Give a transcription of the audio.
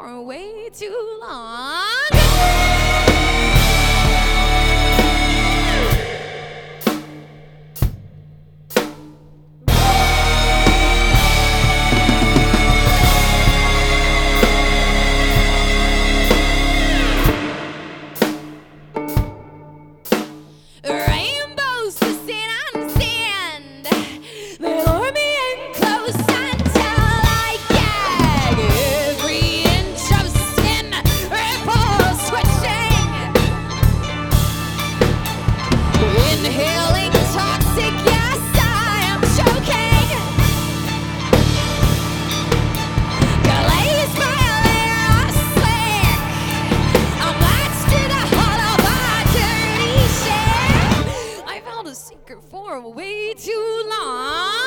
for way too long. Rainbows to sit on the sand. They lure me in close until I gag. Every inch of skin ripples switching. Inhaling toxic gas, I am choking. Glazed by a layer of slick. I'm latched to the hull of a dirty ship. I've held a secret for way too long.